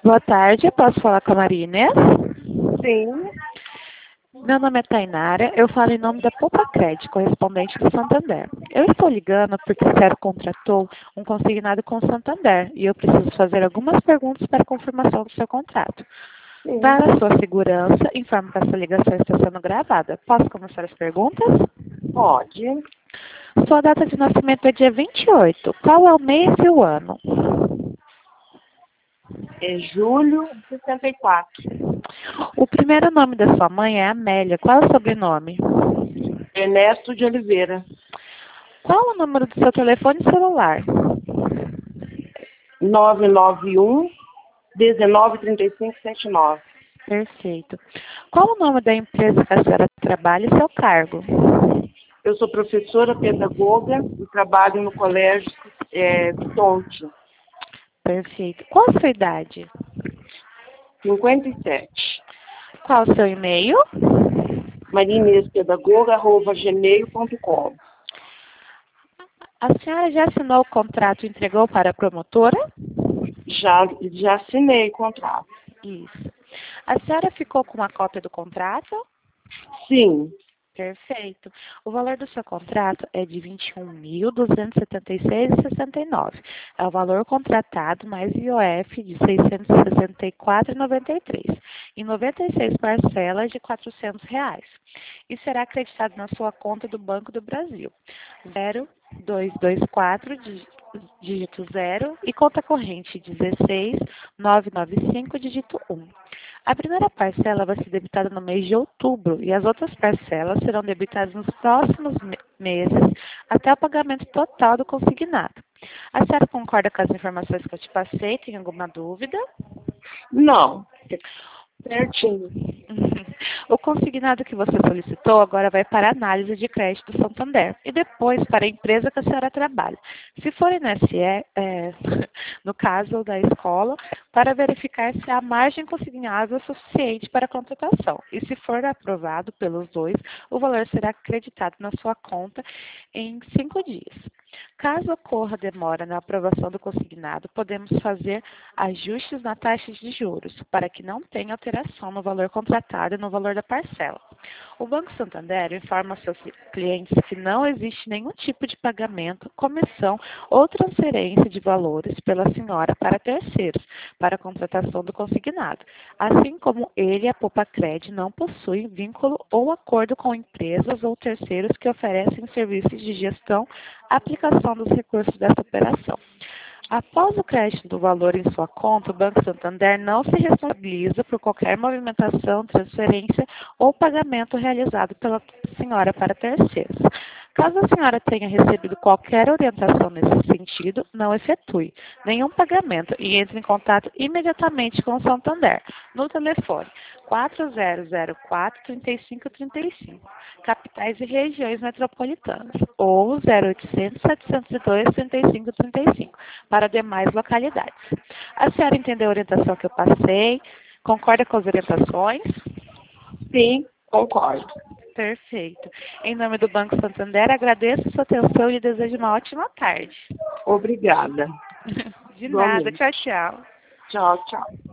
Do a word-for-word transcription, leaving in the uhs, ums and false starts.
Boa tarde, posso falar com a Maria Inês? Sim. Meu nome é Tainara, eu falo em nome da Popacred, correspondente do Santander. Eu estou ligando porque a senhora contratou um consignado com o Santander e eu preciso fazer algumas perguntas para confirmação do seu contrato. Sim. Para a sua segurança, informo que essa ligação está sendo gravada. Posso começar as perguntas? Pode. Sua data de nascimento é dia vinte e oito. Qual é o mês e o ano? É julho de sessenta e quatro. O primeiro nome da sua mãe é Amélia. Qual é o sobrenome? Ernesto de Oliveira. Qual o número do seu telefone celular? nove nove um, um nove três cinco sete nove. Perfeito. Qual o nome da empresa que a senhora trabalha e seu cargo? Eu sou professora pedagoga e trabalho no colégio é, Visconti. Perfeito. Qual a sua idade? cinquenta e sete. Qual o seu e-mail? marinespedagoga arroba gmail ponto com. A senhora já assinou o contrato e entregou para a promotora? Já, já assinei o contrato. Isso. A senhora ficou com uma cópia do contrato? Sim. Perfeito. O valor do seu contrato é de vinte e um mil duzentos e setenta e seis reais e sessenta e nove centavos. É o valor contratado mais I O F de seiscentos e sessenta e quatro reais e noventa e três centavos. Em noventa e seis parcelas de quatrocentos reais. E será acreditado na sua conta do Banco do Brasil. zero dois dois quatro, dígito zero, e conta corrente dezesseis mil novecentos e noventa e cinco, dígito um. A primeira parcela vai ser debitada no mês de outubro e as outras parcelas serão debitadas nos próximos me meses até o pagamento total do consignado. A senhora concorda com as informações que eu te passei? Tem alguma dúvida? Não. Certinho. O consignado que você solicitou agora vai para a análise de crédito do Santander e depois para a empresa que a senhora trabalha. Se for N S E, é, no caso da escola, para verificar se a margem consignável é suficiente para a contratação. E se for aprovado pelos dois, o valor será acreditado na sua conta em cinco dias. Caso ocorra demora na aprovação do consignado, podemos fazer ajustes na taxa de juros, para que não tenha alteração no valor contratado e no valor da parcela. O Banco Santander informa seus clientes que não existe nenhum tipo de pagamento, comissão ou transferência de valores pela senhora para terceiros, para a contratação do consignado, assim como ele e a Popacred não possuem vínculo ou acordo com empresas ou terceiros que oferecem serviços de gestão, aplicação dos recursos dessa operação. Após o crédito do valor em sua conta, o Banco Santander não se responsabiliza por qualquer movimentação, transferência ou pagamento realizado pela senhora para terceiros. Caso a senhora tenha recebido qualquer orientação nesse sentido, não efetue nenhum pagamento e entre em contato imediatamente com o Santander no telefone quatro zero zero quatro, três cinco três cinco, capitais e regiões metropolitanas, ou zero oitocentos, setecentos e dois, trinta e cinco trinta e cinco, para demais localidades. A senhora entendeu a orientação que eu passei? Concorda com as orientações? Sim, concordo. Perfeito. Em nome do Banco Santander, agradeço a sua atenção e desejo uma ótima tarde. Obrigada. De nada. Tchau, tchau. Tchau, tchau.